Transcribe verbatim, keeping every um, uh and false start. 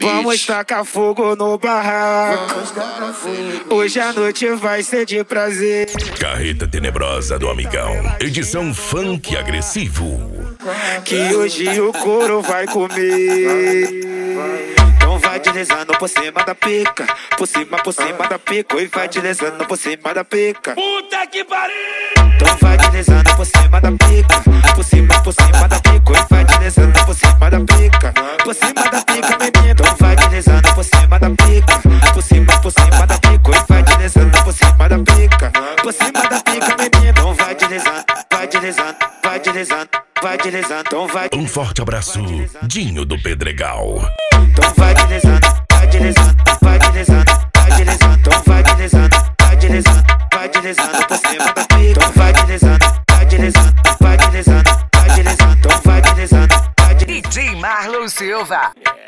Vamos tacar fogo no barraco. Hoje a noite vai ser de prazer. Carreta Tenebrosa do Amigão, edição funk agressivo. Que hoje o couro vai comer. Então vai deslizando por cima da pica, por cima, por cima da pica. E vai deslizando por cima da pica. Puta que pariu! Então vai deslizando por cima da pica, por cima, por cima da pica. E vai deslizando por cima da pica, por cima da pica, menino. Então vai deslizando por cima da pica, por cima, por cima da pica. E vai deslizando por cima da pica, por cima da pica, menino. Então vai deslizando, vai deslizando, vai deslizando, vai deslizando. Então vai. Um forte abraço, Dinho do Pedregal. Então vai deslizando, vai deslizando, vai deslizando, vai deslizando. Então vai deslizando, vai deslizando, vai deslizando por cima da pica. Então vai deslizando, vai deslizando, vai deslizando, vai deslizando. Então vai deslizando, vai deslizando. D J Marlon Silva.